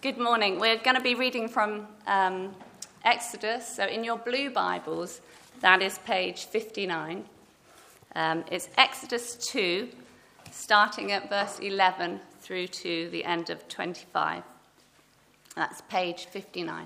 Good morning. We're going to be reading from Exodus. So in your blue Bibles, that is page 59. It's Exodus 2, starting at verse 11 through to the end of 25. That's page 59.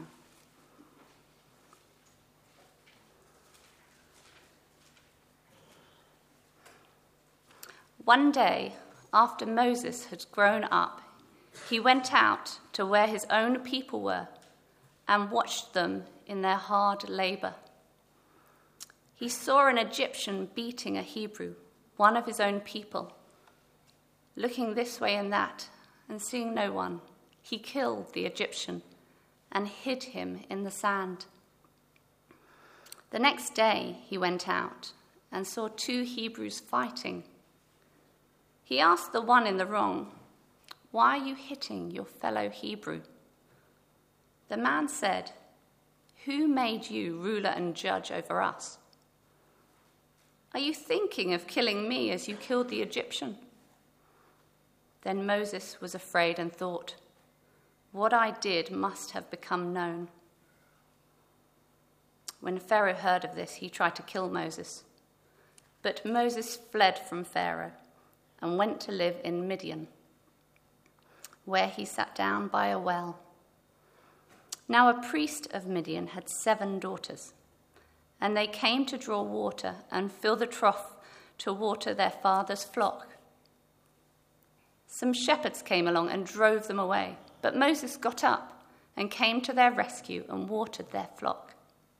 One day, after Moses had grown up, he went out to where his own people were and watched them in their hard labor. He saw an Egyptian beating a Hebrew, one of his own people. Looking this way and that and seeing no one, he killed the Egyptian and hid him in the sand. The next day he went out and saw two Hebrews fighting. He asked the one in the wrong, "Why are you hitting your fellow Hebrew?" The man said, "Who made you ruler and judge over us? Are you thinking of killing me as you killed the Egyptian?" Then Moses was afraid and thought, "What I did must have become known." When Pharaoh heard of this, he tried to kill Moses. But Moses fled from Pharaoh and went to live in Midian, where he sat down by a well. Now a priest of Midian had 7 daughters, and they came to draw water and fill the trough to water their father's flock. Some shepherds came along and drove them away, but Moses got up and came to their rescue and watered their flock.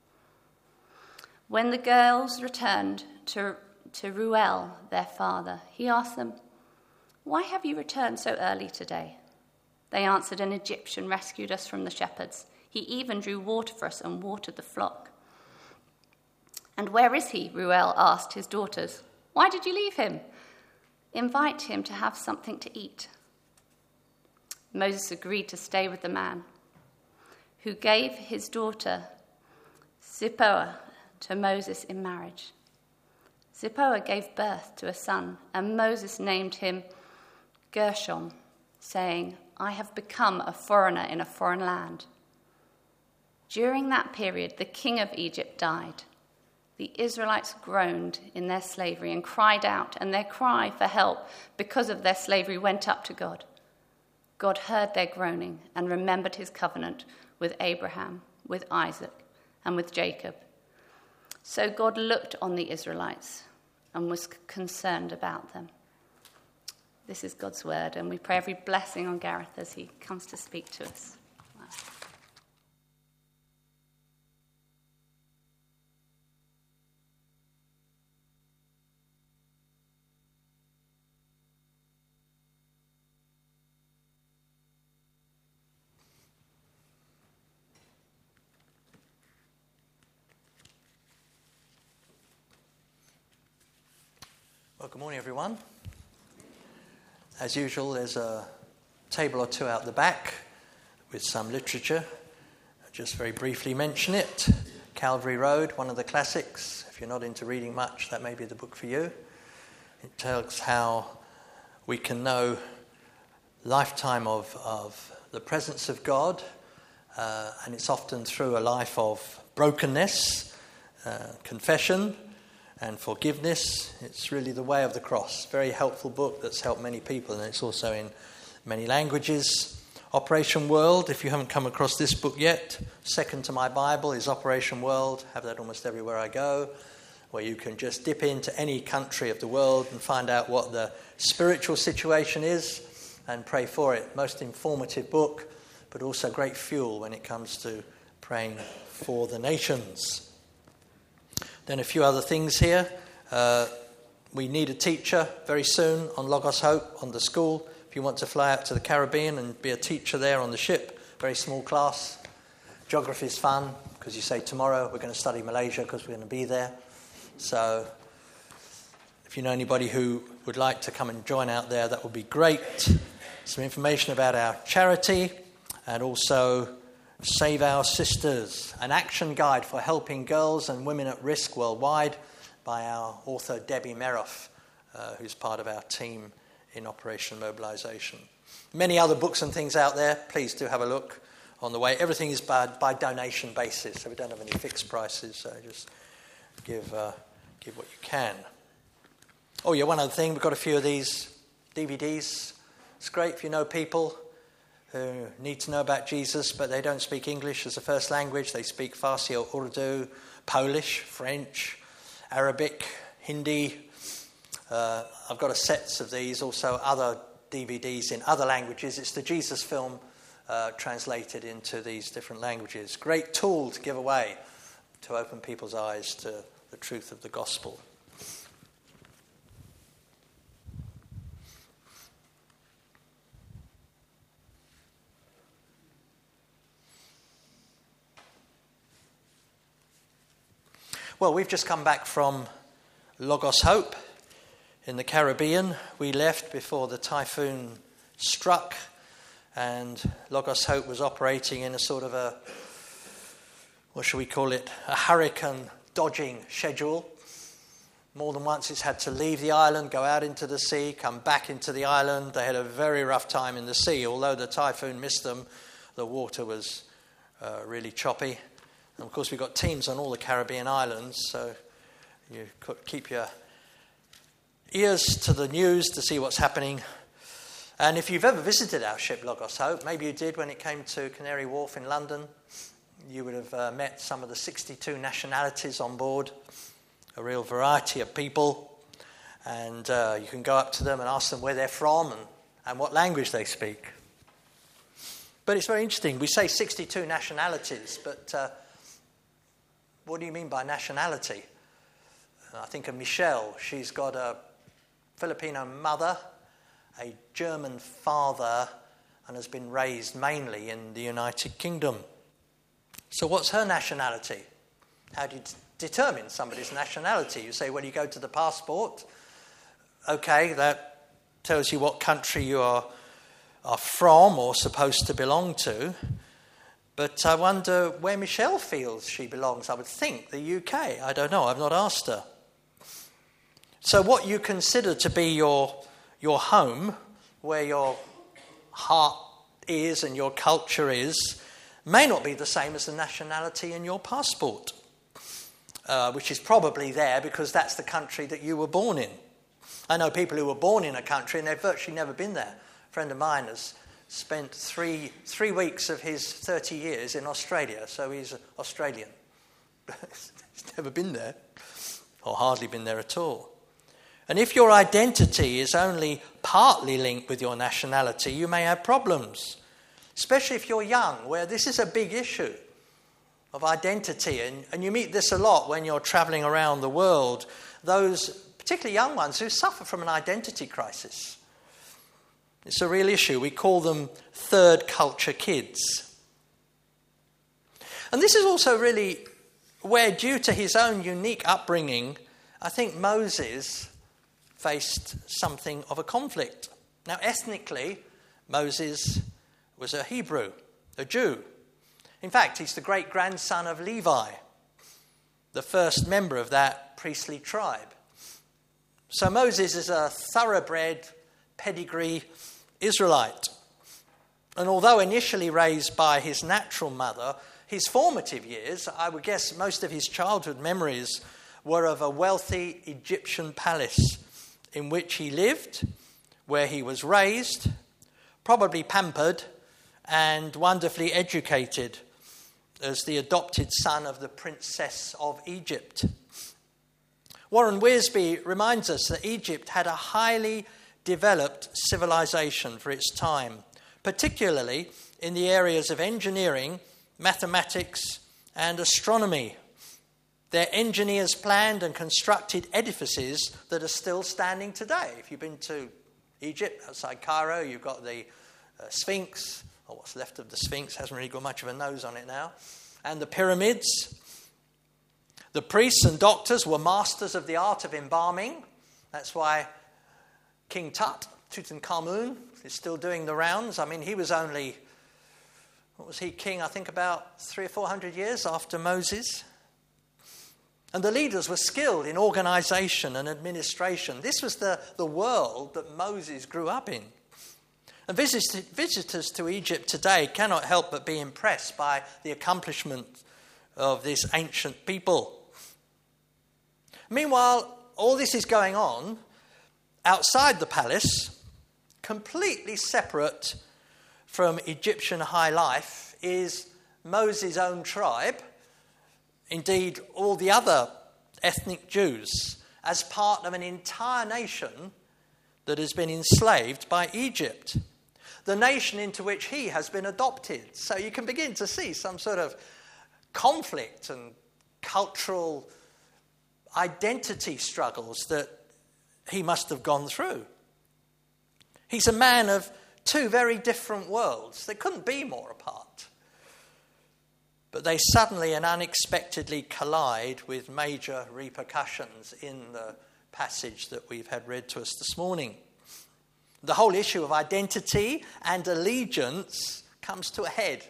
When the girls returned to Reuel, their father, he asked them, "Why have you returned so early today?" They answered, "An Egyptian rescued us from the shepherds. He even drew water for us and watered the flock." "And where is he?" Reuel asked his daughters. "Why did you leave him? Invite him to have something to eat." Moses agreed to stay with the man, who gave his daughter Zipporah to Moses in marriage. Zipporah gave birth to a son, and Moses named him Gershom, saying, "I have become a foreigner in a foreign land." During that period, the king of Egypt died. The Israelites groaned in their slavery and cried out, and their cry for help because of their slavery went up to God. God heard their groaning and remembered his covenant with Abraham, with Isaac, and with Jacob. So God looked on the Israelites and was concerned about them. This is God's word, and we pray every blessing on Gareth as he comes to speak to us. Wow. Well, good morning, everyone. As usual, there's a table or two out the back with some literature. I'll just very briefly mention it. Calvary Road, one of the classics. If you're not into reading much, that may be the book for you. It tells how we can know lifetime of the presence of God, and it's often through a life of brokenness, confession, and forgiveness. It's really the way of the cross. Very helpful book that's helped many people, and it's also in many languages. Operation World, if you haven't come across this book yet, second to my Bible is Operation World. Have that almost everywhere I go, where you can just dip into any country of the world and find out what the spiritual situation is and pray for it. Most informative book, but also great fuel when it comes to praying for the nations. Then a few other things here. We need a teacher very soon on Logos Hope, on the school. If you want to fly out to the Caribbean and be a teacher there on the ship, very small class. Geography is fun, because you say tomorrow we're going to study Malaysia because we're going to be there. So if you know anybody who would like to come and join out there, that would be great. Some information about our charity, and also Save Our Sisters, an action guide for helping girls and women at risk worldwide by our author Debbie Meroff, who's part of our team in Operation Mobilization. Many other books and things out there. Please do have a look on the way. Everything is by donation basis, so we don't have any fixed prices, so just give what you can. Oh yeah, one other thing, we've got a few of these DVDs. It's great if you know people who need to know about Jesus, but they don't speak English as a first language. They speak Farsi or Urdu, Polish, French, Arabic, Hindi. I've got a set of these, also other DVDs in other languages. It's the Jesus film translated into these different languages. Great tool to give away to open people's eyes to the truth of the gospel. Well, we've just come back from Logos Hope in the Caribbean. We left before the typhoon struck, and Logos Hope was operating in a sort of a hurricane dodging schedule. More than once it's had to leave the island, go out into the sea, come back into the island. They had a very rough time in the sea. Although the typhoon missed them, the water was really choppy. And of course, we've got teams on all the Caribbean islands, so you could keep your ears to the news to see what's happening. And if you've ever visited our ship Logos Hope, maybe you did when it came to Canary Wharf in London, you would have met some of the 62 nationalities on board, a real variety of people. And you can go up to them and ask them where they're from and what language they speak. But it's very interesting. We say 62 nationalities, but what do you mean by nationality? I think of Michelle. She's got a Filipino mother, a German father, and has been raised mainly in the United Kingdom. So what's her nationality? How do you determine somebody's nationality? You say, well, you go to the passport. Okay, that tells you what country you are from or supposed to belong to. But I wonder where Michelle feels she belongs. I would think the UK. I don't know. I've not asked her. So what you consider to be your home, where your heart is and your culture is, may not be the same as the nationality in your passport, which is probably there because that's the country that you were born in. I know people who were born in a country and they've virtually never been there. A friend of mine has spent three weeks of his 30 years in Australia, so he's Australian. He's never been there, or hardly been there at all. And if your identity is only partly linked with your nationality, you may have problems, especially if you're young, where this is a big issue of identity. And you meet this a lot when you're travelling around the world, those particularly young ones who suffer from an identity crisis. It's a real issue. We call them third culture kids. And this is also really where, due to his own unique upbringing, I think Moses faced something of a conflict. Now, ethnically, Moses was a Hebrew, a Jew. In fact, he's the great-grandson of Levi, the first member of that priestly tribe. So Moses is a thoroughbred, pedigree Israelite. And although initially raised by his natural mother, his formative years, I would guess most of his childhood memories, were of a wealthy Egyptian palace in which he lived, where he was raised, probably pampered and wonderfully educated as the adopted son of the Princess of Egypt. Warren Wiersbe reminds us that Egypt had a highly developed civilization for its time, particularly in the areas of engineering, mathematics, and astronomy. Their engineers planned and constructed edifices that are still standing today. If you've been to Egypt, outside Cairo, you've got the Sphinx, or what's left of the Sphinx, hasn't really got much of a nose on it now, and the pyramids. The priests and doctors were masters of the art of embalming. That's why King Tut, Tutankhamun, is still doing the rounds. I mean, he was only, king, I think about 300 or 400 years after Moses. And the leaders were skilled in organization and administration. This was the world that Moses grew up in. And visitors to Egypt today cannot help but be impressed by the accomplishment of this ancient people. Meanwhile, all this is going on outside the palace, completely separate from Egyptian high life, is Moses' own tribe, indeed all the other ethnic Jews, as part of an entire nation that has been enslaved by Egypt, the nation into which he has been adopted. So you can begin to see some sort of conflict and cultural identity struggles that he must have gone through. He's a man of two very different worlds. They couldn't be more apart. But they suddenly and unexpectedly collide with major repercussions in the passage that we've had read to us this morning. The whole issue of identity and allegiance comes to a head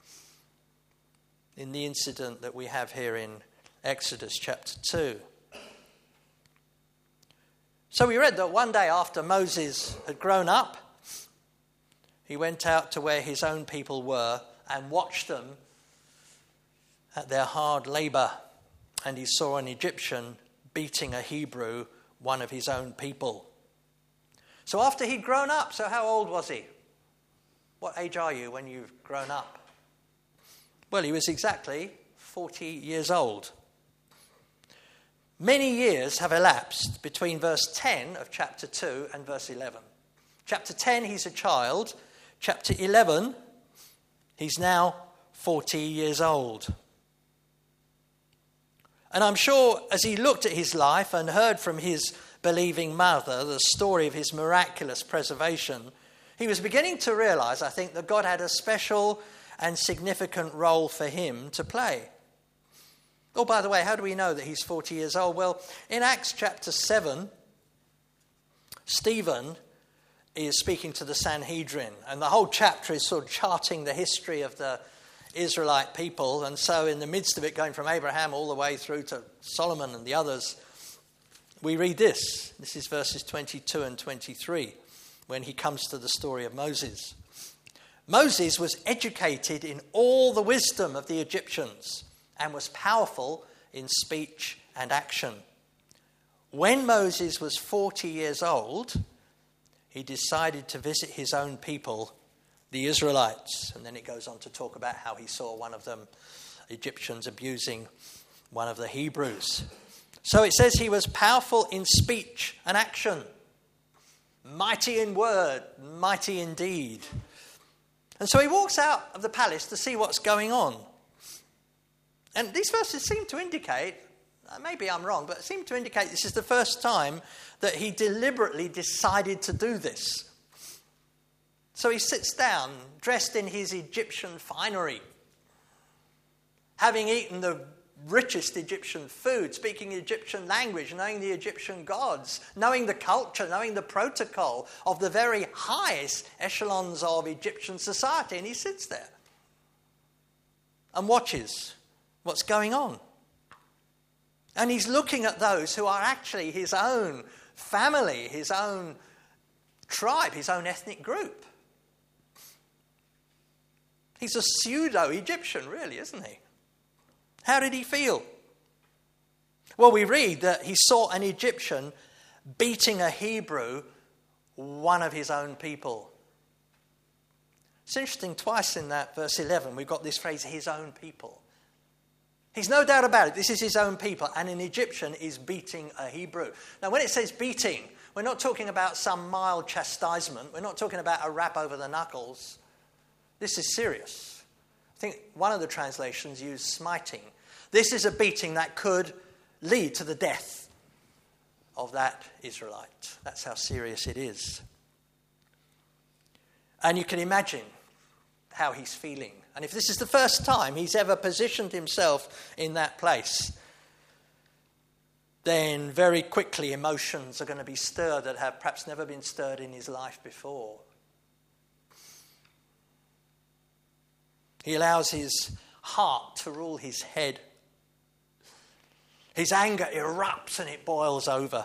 in the incident that we have here in Exodus chapter 2. So we read that one day after Moses had grown up, he went out to where his own people were and watched them at their hard labour, and he saw an Egyptian beating a Hebrew, one of his own people. So after he'd grown up, so how old was he? What age are you when you've grown up? Well, he was exactly 40 years old. Many years have elapsed between verse 10 of chapter 2 and verse 11. Chapter 10, he's a child. Chapter 11, he's now 40 years old. And I'm sure as he looked at his life and heard from his believing mother the story of his miraculous preservation, he was beginning to realize, I think, that God had a special and significant role for him to play. Oh, by the way, how do we know that he's 40 years old? Well, in Acts chapter 7, Stephen is speaking to the Sanhedrin, and the whole chapter is sort of charting the history of the Israelite people. And so in the midst of it, going from Abraham all the way through to Solomon and the others, we read this. This is verses 22 and 23, when he comes to the story of Moses. Moses was educated in all the wisdom of the Egyptians and was powerful in speech and action. When Moses was 40 years old, he decided to visit his own people, the Israelites. And then it goes on to talk about how he saw one of them, Egyptians, abusing one of the Hebrews. So it says he was powerful in speech and action, mighty in word, mighty in deed. And so he walks out of the palace to see what's going on. And these verses seem to indicate, maybe I'm wrong, but seem to indicate this is the first time that he deliberately decided to do this. So he sits down, dressed in his Egyptian finery, having eaten the richest Egyptian food, speaking the Egyptian language, knowing the Egyptian gods, knowing the culture, knowing the protocol of the very highest echelons of Egyptian society. And he sits there and watches what's going on. And he's looking at those who are actually his own family, his own tribe, his own ethnic group. He's a pseudo-Egyptian, really, isn't he? How did he feel? Well, we read that he saw an Egyptian beating a Hebrew, one of his own people. It's interesting, twice in that verse 11, we've got this phrase, his own people. He's no doubt about it, this is his own people, and an Egyptian is beating a Hebrew. Now, when it says beating, we're not talking about some mild chastisement. We're not talking about a rap over the knuckles. This is serious. I think one of the translations used smiting. This is a beating that could lead to the death of that Israelite. That's how serious it is. And you can imagine how he's feeling. And if this is the first time he's ever positioned himself in that place, then very quickly emotions are going to be stirred that have perhaps never been stirred in his life before. He allows his heart to rule his head. His anger erupts and it boils over.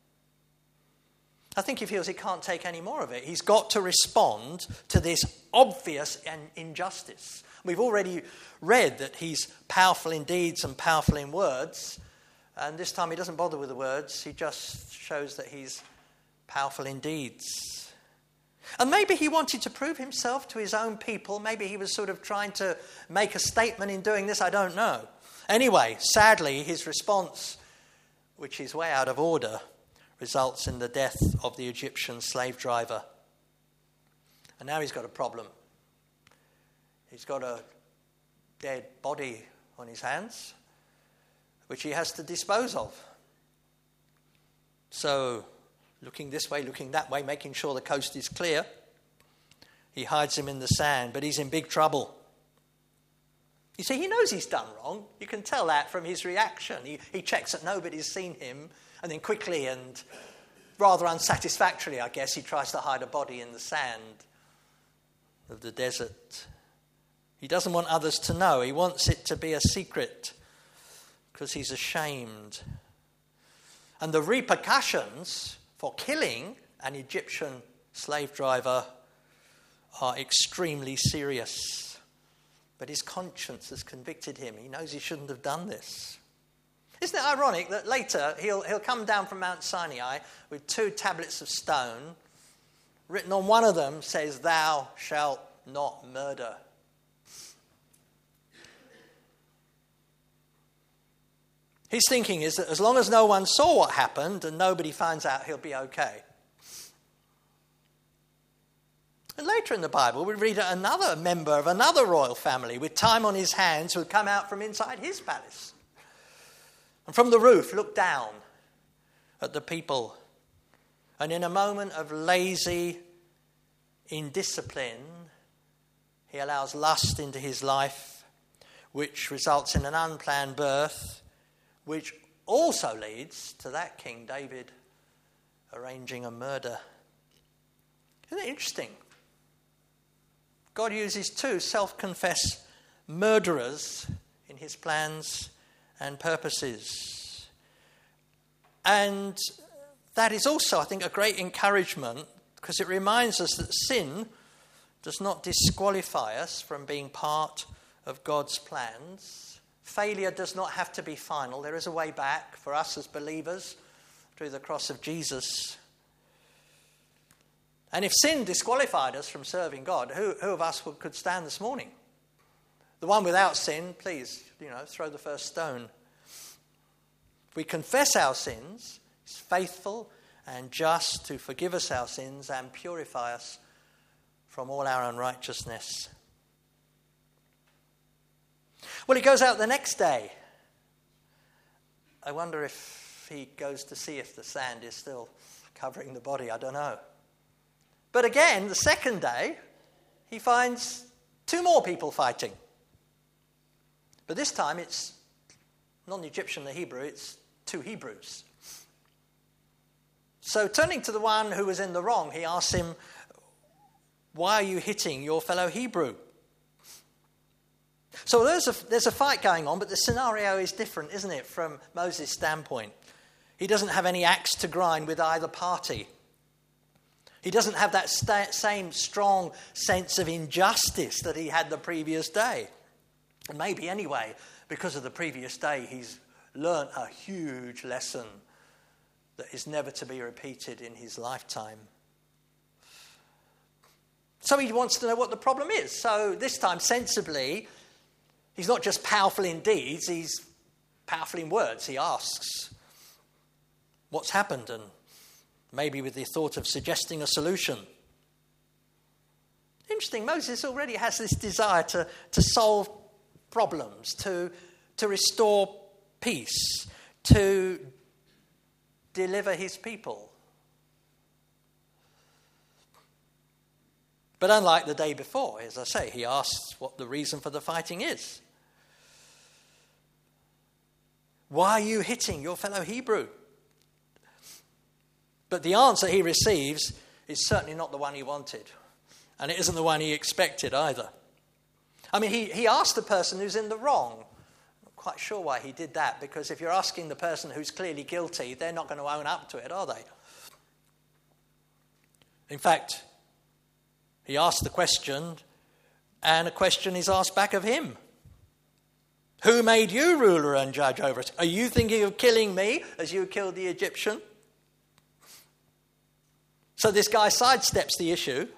I think he feels he can't take any more of it. He's got to respond to this obvious injustice. We've already read that he's powerful in deeds and powerful in words. And this time he doesn't bother with the words. He just shows that he's powerful in deeds. And maybe he wanted to prove himself to his own people. Maybe he was sort of trying to make a statement in doing this. I don't know. Anyway, sadly, his response, which is way out of order, results in the death of the Egyptian slave driver. And now he's got a problem. He's got a dead body on his hands, which he has to dispose of. So, looking this way, looking that way, making sure the coast is clear, he hides him in the sand, but he's in big trouble. You see, he knows he's done wrong. You can tell that from his reaction. He checks that nobody's seen him, and then quickly and rather unsatisfactorily, I guess, he tries to hide a body in the sand of the desert. He doesn't want others to know. He wants it to be a secret because he's ashamed. And the repercussions for killing an Egyptian slave driver are extremely serious. But his conscience has convicted him. He knows he shouldn't have done this. Isn't it ironic that later he'll come down from Mount Sinai with 2 tablets of stone. Written on one of them says, "Thou shalt not murder." His thinking is that as long as no one saw what happened and nobody finds out, he'll be okay. And later in the Bible, we read another member of another royal family with time on his hands who had come out from inside his palace. And from the roof looked down at the people. And in a moment of lazy indiscipline, he allows lust into his life, which results in an unplanned birth, which also leads to that King David arranging a murder. Isn't it interesting? God uses 2 self-confessed murderers in his plans and purposes. And that is also, I think, a great encouragement because it reminds us that sin does not disqualify us from being part of God's plans. Failure does not have to be final. There is a way back for us as believers through the cross of Jesus. And if sin disqualified us from serving God, who of us could stand this morning? The one without sin, please, throw the first stone. If we confess our sins, he's faithful and just to forgive us our sins and purify us from all our unrighteousness. Well, he goes out the next day. I wonder if he goes to see if the sand is still covering the body. I don't know. But again, the second day, he finds 2 more people fighting. But this time it's not an Egyptian, the Hebrew, it's 2 Hebrews. So turning to the one who was in the wrong, he asks him, "Why are you hitting your fellow Hebrew?" So there's a fight going on, but the scenario is different, isn't it, from Moses' standpoint? He doesn't have any axe to grind with either party. He doesn't have that same strong sense of injustice that he had the previous day. And maybe anyway, because of the previous day, he's learnt a huge lesson that is never to be repeated in his lifetime. So he wants to know what the problem is. So this time, sensibly, he's not just powerful in deeds, he's powerful in words. He asks, what's happened? And maybe with the thought of suggesting a solution. Interesting, Moses already has this desire to solve problems, to restore peace, to deliver his people. But unlike the day before, as I say, he asks what the reason for the fighting is. Why are you hitting your fellow Hebrew? But the answer he receives is certainly not the one he wanted. And it isn't the one he expected either. I mean, he asked the person who's in the wrong. quite sure why he did that, because if you're asking the person who's clearly guilty, they're not going to own up to it, are they? In fact, he asked the question, and a question is asked back of him. Who made you ruler and judge over us? Are you thinking of killing me as you killed the Egyptian? So this guy sidesteps the issue,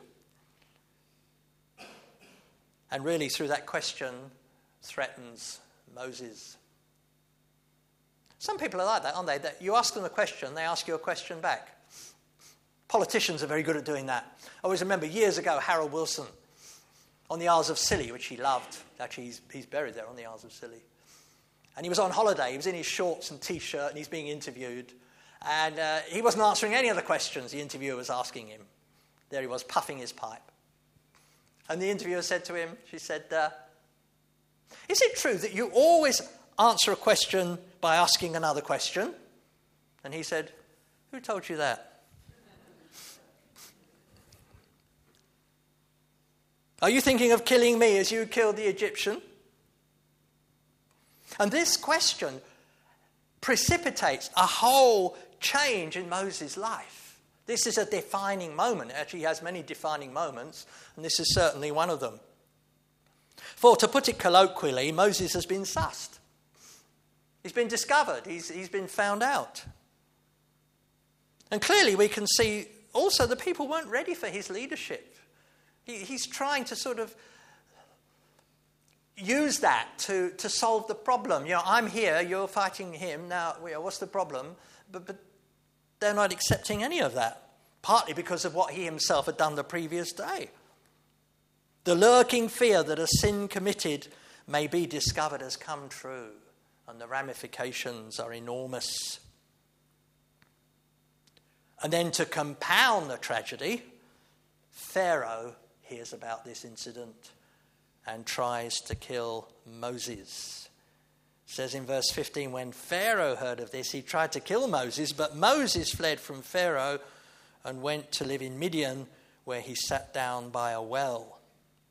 and really through that question threatens Moses. Some people are like that, aren't they? That you ask them a question, they ask you a question back. Politicians are very good at doing that. I always remember years ago Harold Wilson on the Isles of Scilly, which he loved. Actually, he's buried there on the Isles of Scilly. And he was on holiday. He was in his shorts and T-shirt, and he's being interviewed. And he wasn't answering any of the questions the interviewer was asking him. There he was, puffing his pipe. And the interviewer said to him, she said, is it true that you always answer a question by asking another question? And he said, who told you that? Are you thinking of killing me as you killed the Egyptian? And this question precipitates a whole change in Moses' life. This is a defining moment. Actually, he has many defining moments, and this is certainly one of them. For, to put it colloquially, Moses has been sussed. He's been discovered. He's been found out. And clearly we can see also the people weren't ready for his leadership. He's trying to sort of use that to solve the problem. You know, I'm here, you're fighting him. Now, what's the problem? But they're not accepting any of that, partly because of what he himself had done the previous day. The lurking fear that a sin committed may be discovered has come true, and the ramifications are enormous. And then to compound the tragedy, Pharaoh hears about this incident and tries to kill Moses. It says in verse 15, when Pharaoh heard of this, he tried to kill Moses, but Moses fled from Pharaoh and went to live in Midian, where he sat down by a well.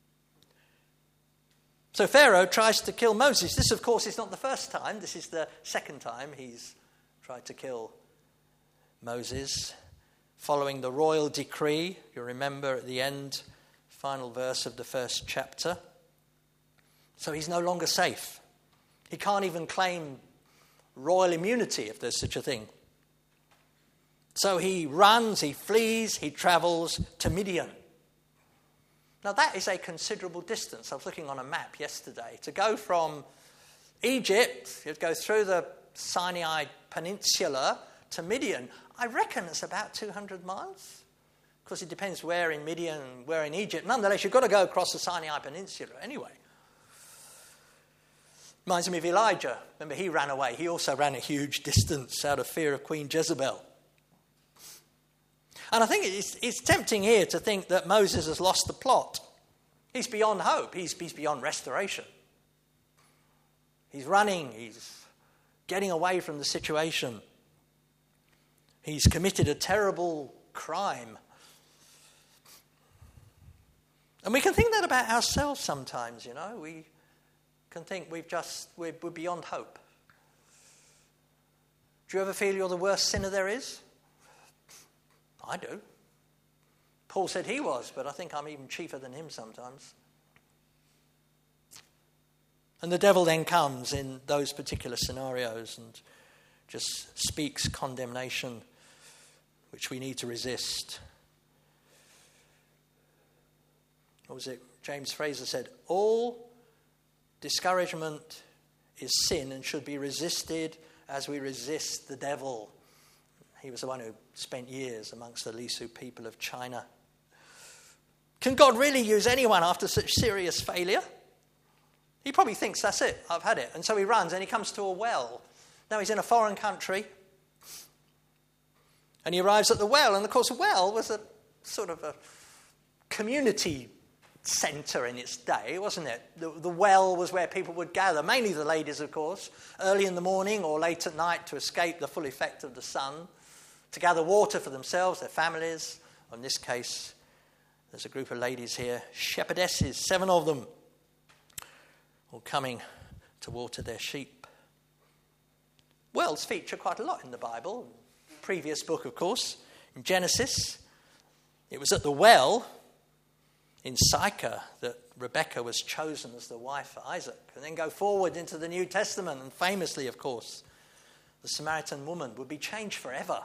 So Pharaoh tries to kill Moses. This, of course, is not the first time. This is the second time he's tried to kill Moses. Following the royal decree, you remember at the end, final verse of the first chapter. So he's no longer safe. He can't even claim royal immunity, if there's such a thing. So he runs, he flees, he travels to Midian. Now that is a considerable distance. I was looking on a map yesterday. To go from Egypt, you'd go through the Sinai Peninsula to Midian. I reckon it's about 200 miles. Of course, it depends where in Midian and where in Egypt. Nonetheless, you've got to go across the Sinai Peninsula anyway. Reminds me of Elijah. Remember, he ran away. He also ran a huge distance out of fear of Queen Jezebel. And I think it's tempting here to think that Moses has lost the plot. He's beyond hope. He's beyond restoration. He's running. He's getting away from the situation. He's committed a terrible crime. And we can think that about ourselves sometimes, you know. We can think we're beyond hope. Do you ever feel you're the worst sinner there is? I do. Paul said he was, but I think I'm even chiefer than him sometimes. And the devil then comes in those particular scenarios and just speaks condemnation, which we need to resist. What was it? James Fraser said, all discouragement is sin and should be resisted as we resist the devil. He was the one who spent years amongst the Lisu people of China. Can God really use anyone after such serious failure? He probably thinks, that's it, I've had it. And so he runs and he comes to a well. Now he's in a foreign country. And he arrives at the well. And of course, a well was a sort of a community centre in its day, wasn't it? The well was where people would gather, mainly the ladies, of course, early in the morning or late at night to escape the full effect of the sun, to gather water for themselves, their families. In this case, there's a group of ladies here, shepherdesses, 7 of them, all coming to water their sheep. Wells feature quite a lot in the Bible. Previous book, of course, in Genesis. It was at the well in Sychar that Rebekah was chosen as the wife for Isaac. And then go forward into the New Testament, and famously, of course, the Samaritan woman would be changed forever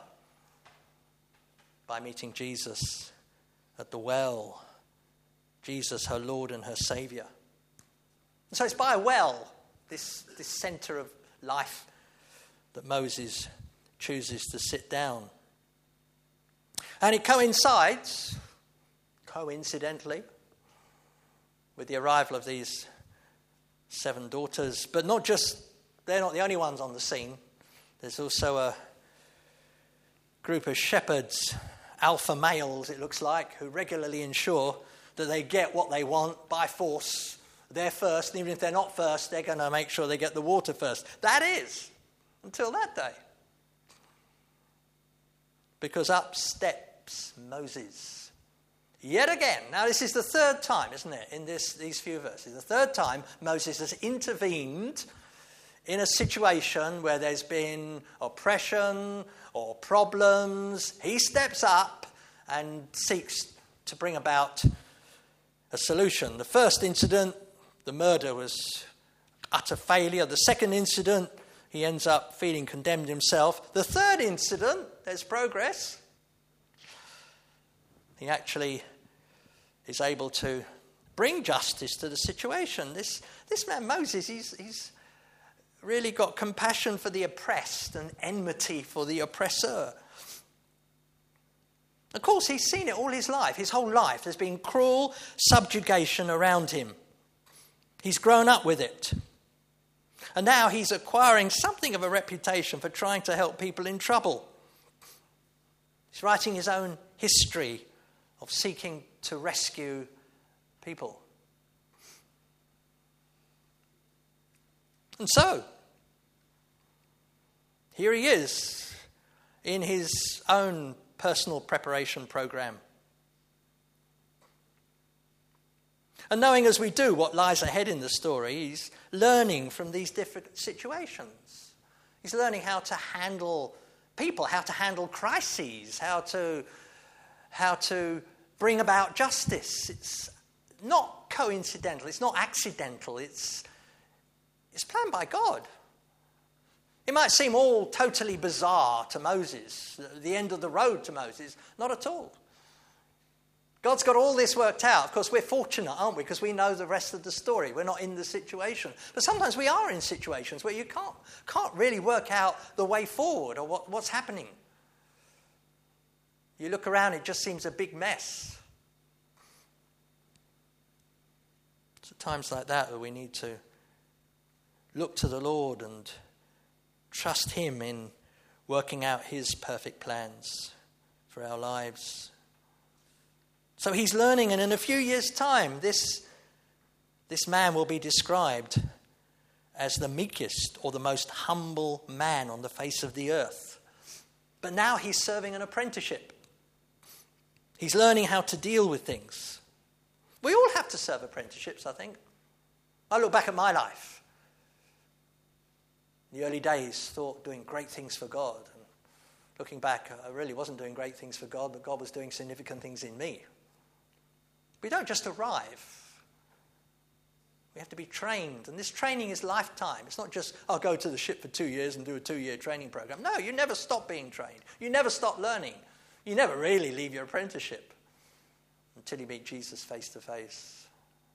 by meeting Jesus at the well. Jesus, her Lord and her Saviour. And so it's by a well, this centre of life, that Moses chooses to sit down. And it coincides, coincidentally, with the arrival of these 7 daughters. But they're not the only ones on the scene. There's also a group of shepherds, alpha males it looks like, who regularly ensure that they get what they want by force. They're first, and even if they're not first, they're going to make sure they get the water first. That is, until that day. Because up steps Moses. Yet again. Now this is the third time, isn't it, in these few verses. The third time Moses has intervened in a situation where there's been oppression or problems. He steps up and seeks to bring about a solution. The first incident, the murder, was utter failure. The second incident, he ends up feeling condemned himself. The third incident, there's progress. He actually is able to bring justice to the situation. This man Moses, he's really got compassion for the oppressed and enmity for the oppressor. Of course, he's seen it all his life. His whole life there's been cruel subjugation around him. He's grown up with it. And now he's acquiring something of a reputation for trying to help people in trouble. He's writing his own history of seeking to rescue people. And so, here he is in his own personal preparation program. And knowing as we do what lies ahead in the story, he's learning from these different situations. He's learning how to handle people, how to handle crises, how to bring about justice. It's not coincidental, it's not accidental, it's planned by God. It might seem all totally bizarre to Moses, the end of the road to Moses. Not at all. God's got all this worked out. Of course, we're fortunate, aren't we? Because we know the rest of the story. We're not in the situation. But sometimes we are in situations where you can't really work out the way forward or what's happening. You look around, it just seems a big mess. It's at times like that we need to look to the Lord and trust him in working out his perfect plans for our lives. So he's learning, and in a few years' time, this man will be described as the meekest or the most humble man on the face of the earth. But now he's serving an apprenticeship. He's learning how to deal with things. We all have to serve apprenticeships, I think. I look back at my life. In the early days, thought doing great things for God. And looking back, I really wasn't doing great things for God, but God was doing significant things in me. We don't just arrive. We have to be trained. And this training is lifetime. It's not just, I'll go to the ship for 2 years and do a 2-year training program. No, you never stop being trained. You never stop learning. You never really leave your apprenticeship until you meet Jesus face to face.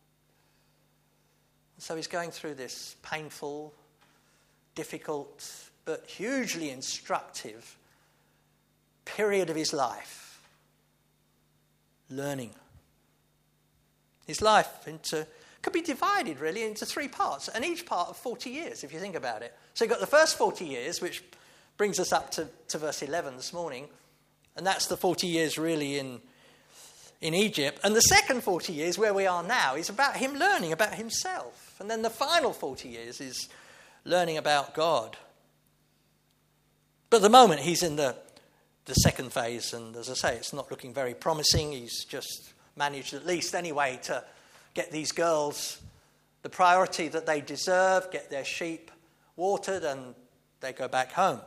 And so he's going through this painful, difficult, but hugely instructive period of his life. Learning. His life could be divided really into 3 parts, and each part of 40 years, if you think about it. So you've got the first 40 years, which brings us up to verse 11 this morning, and that's the 40 years really in Egypt. And the second 40 years, where we are now, is about him learning about himself. And then the final 40 years is learning about God. But at the moment, he's in the second phase, and as I say, it's not looking very promising. He's just managed, at least anyway, to get these girls the priority that they deserve, get their sheep watered and they go back home.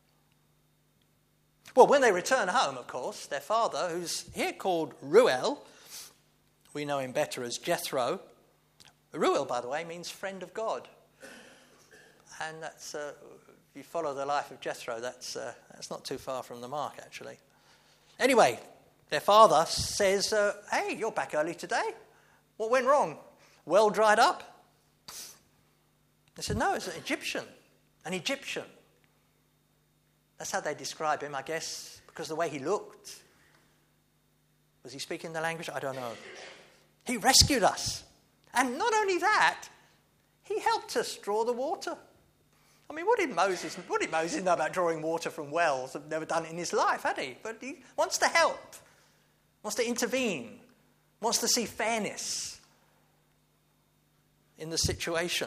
Well, when they return home, of course, their father, who's here called Reuel, we know him better as Jethro. Reuel, by the way, means friend of God. And that's, if you follow the life of Jethro, that's not too far from the mark, actually. Anyway, their father says, hey, you're back early today. What went wrong? Well dried up? They said, no, it's an Egyptian. An Egyptian. That's how they describe him, I guess, because the way he looked. Was he speaking the language? I don't know. He rescued us. And not only that, he helped us draw the water. I mean, what did Moses know about drawing water from wells? He'd never done it in his life, had he? But he wants to help, wants to intervene, wants to see fairness in the situation.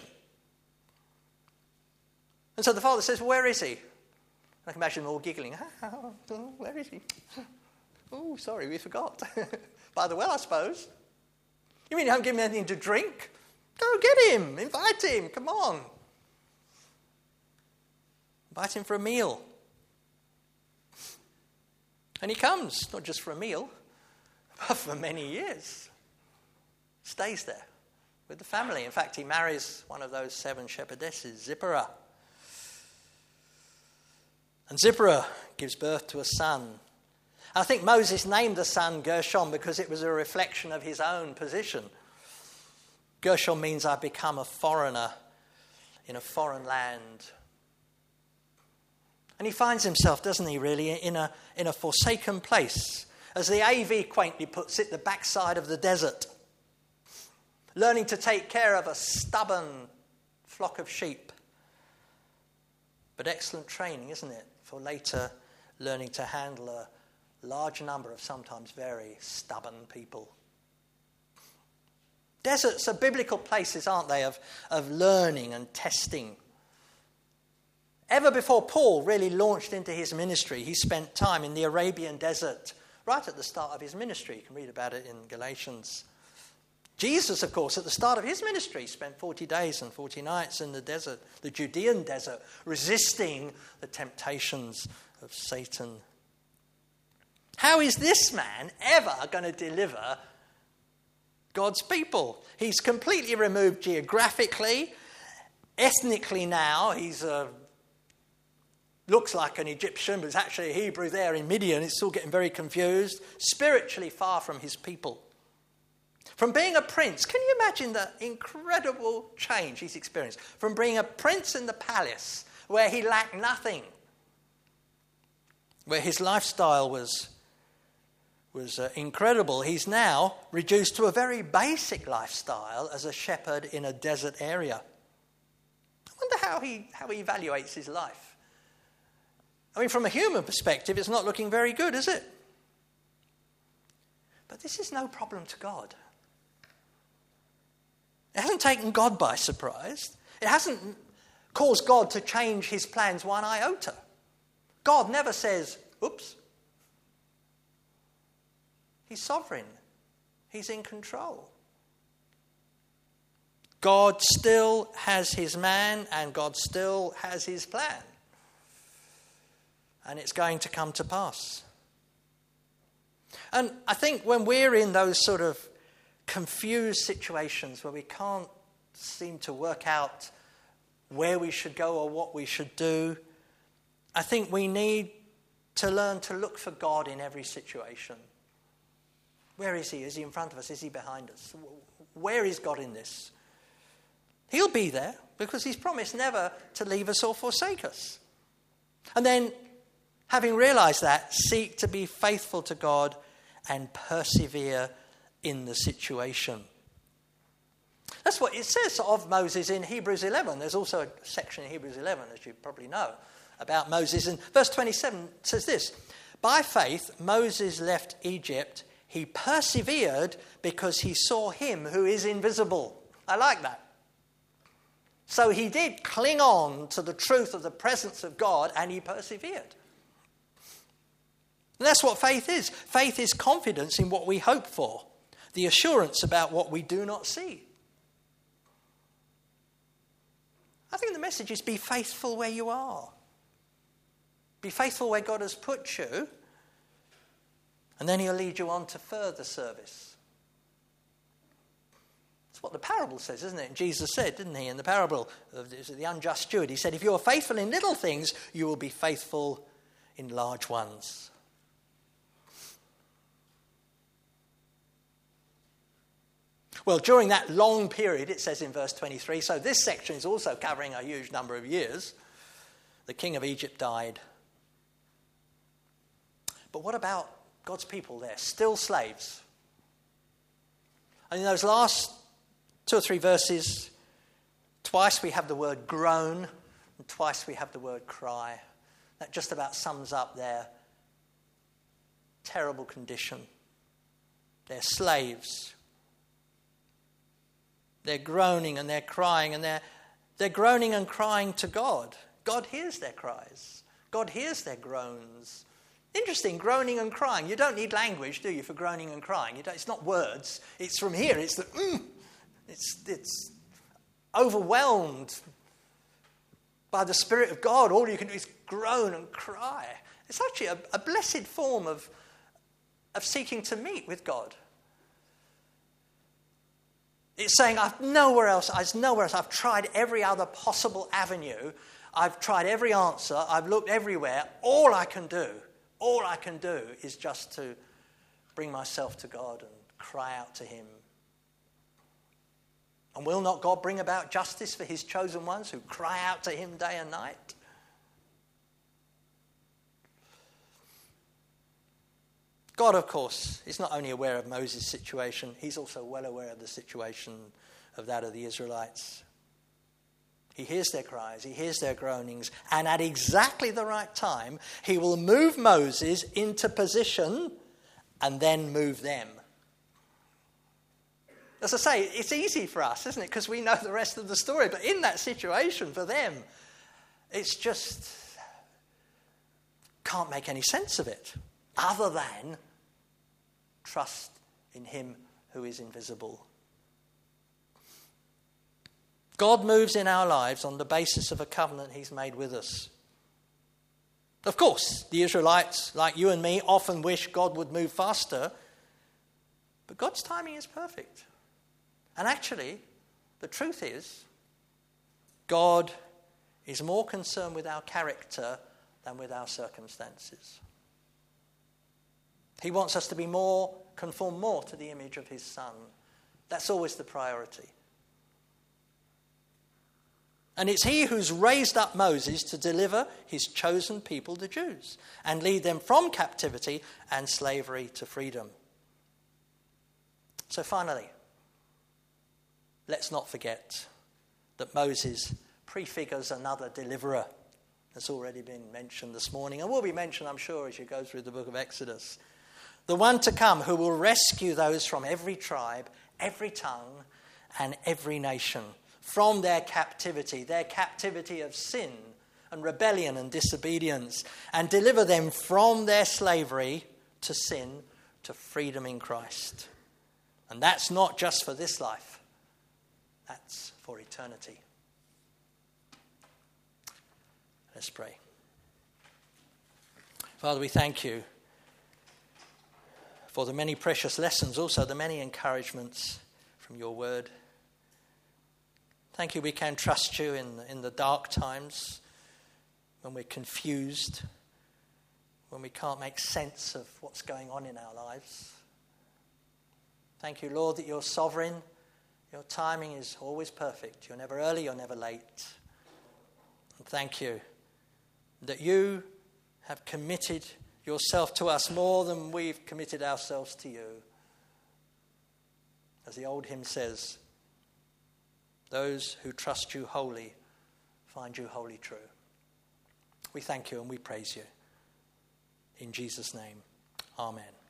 And so the father says, well, where is he? I can imagine them all giggling. Where is he? Oh, sorry, we forgot. By the well, I suppose. You mean you haven't given him anything to drink? Go get him. Invite him. Come on. Invite him for a meal. And he comes, not just for a meal, but for many years. Stays there with the family. In fact, he marries one of those 7 shepherdesses, Zipporah. And Zipporah gives birth to a son. I think Moses named the son Gershom because it was a reflection of his own position. Gershom means I've become a foreigner in a foreign land. And he finds himself, doesn't he, really, in a forsaken place. As the AV quaintly puts it, the backside of the desert. Learning to take care of a stubborn flock of sheep. But excellent training, isn't it, for later learning to handle a large number of sometimes very stubborn people. Deserts are biblical places, aren't they, of learning and testing. Ever before Paul really launched into his ministry, he spent time in the Arabian desert, right at the start of his ministry. You can read about it in Galatians. Jesus, of course, at the start of his ministry, spent 40 days and 40 nights in the desert, the Judean desert, resisting the temptations of Satan. How is this man ever going to deliver God's people? He's completely removed geographically, ethnically now. He's looks like an Egyptian, but it's actually a Hebrew there in Midian. It's still getting very confused. Spiritually far from his people. From being a prince, can you imagine the incredible change he's experienced? From being a prince in the palace, where he lacked nothing, where his lifestyle was incredible, he's now reduced to a very basic lifestyle as a shepherd in a desert area. I wonder how he evaluates his life. I mean, from a human perspective, it's not looking very good, is it? But this is no problem to God. It hasn't taken God by surprise. It hasn't caused God to change his plans one iota. God never says, oops. He's sovereign. He's in control. God still has his man and God still has his plan. And it's going to come to pass. And I think when we're in those sort of confused situations where we can't seem to work out where we should go or what we should do, I think we need to learn to look for God in every situation. Where is he? Is he in front of us? Is he behind us? Where is God in this? He'll be there because he's promised never to leave us or forsake us. And then, having realised that, seek to be faithful to God and persevere in the situation. That's what it says of Moses in Hebrews 11. There's also a section in Hebrews 11, as you probably know, about Moses. And verse 27 says this: by faith, Moses left Egypt. He persevered because he saw him who is invisible. I like that. So he did cling on to the truth of the presence of God, and he persevered. And that's what faith is. Faith is confidence in what we hope for, the assurance about what we do not see. I think the message is be faithful where you are. Be faithful where God has put you, and then he'll lead you on to further service. That's what the parable says, isn't it? And Jesus said, didn't he, in the parable of the unjust steward, he said, if you are faithful in little things, you will be faithful in large ones. Well, during that long period, it says in verse 23, so this section is also covering a huge number of years, the king of Egypt died. But what about God's people there? Still slaves. And in those last 2 or 3 verses, twice we have the word groan, and twice we have the word cry. That just about sums up their terrible condition. They're slaves. They're groaning and they're crying, and they're groaning and crying to God. God hears their cries. God hears their groans. Interesting, groaning and crying. You don't need language, do you, for groaning and crying? It's not words. It's from here. It's it's overwhelmed by the Spirit of God. All you can do is groan and cry. It's actually a blessed form of seeking to meet with God. It's saying, I've nowhere else. I've tried every other possible avenue. I've tried every answer. I've looked everywhere. All I can do is just to bring myself to God and cry out to him. And will not God bring about justice for his chosen ones who cry out to him day and night? God, of course, is not only aware of Moses' situation, he's also well aware of the situation of that of the Israelites. He hears their cries, he hears their groanings, and at exactly the right time, he will move Moses into position and then move them. As I say, it's easy for us, isn't it? Because we know the rest of the story. But in that situation, for them, it's just can't make any sense of it other than trust in him who is invisible. God moves in our lives on the basis of a covenant he's made with us. Of course, the Israelites, like you and me, often wish God would move faster, but God's timing is perfect. And actually, the truth is, God is more concerned with our character than with our circumstances. He wants us to be conform more to the image of his Son. That's always the priority. And it's he who's raised up Moses to deliver his chosen people, the Jews, and lead them from captivity and slavery to freedom. So finally, let's not forget that Moses prefigures another deliverer. That's already been mentioned this morning, and will be mentioned, I'm sure, as you go through the book of Exodus. The one to come who will rescue those from every tribe, every tongue, and every nation, from their captivity of sin and rebellion and disobedience, and deliver them from their slavery to sin to freedom in Christ. And that's not just for this life, that's for eternity. Let's pray. Father, we thank you for the many precious lessons, also the many encouragements from your word. Thank you we can trust you in the dark times, when we're confused, when we can't make sense of what's going on in our lives. Thank you, Lord, that you're sovereign. Your timing is always perfect. You're never early, you're never late. And thank you that you have committed yourself to us more than we've committed ourselves to you. As the old hymn says, those who trust you wholly find you wholly true. We thank you and we praise you. In Jesus' name, amen.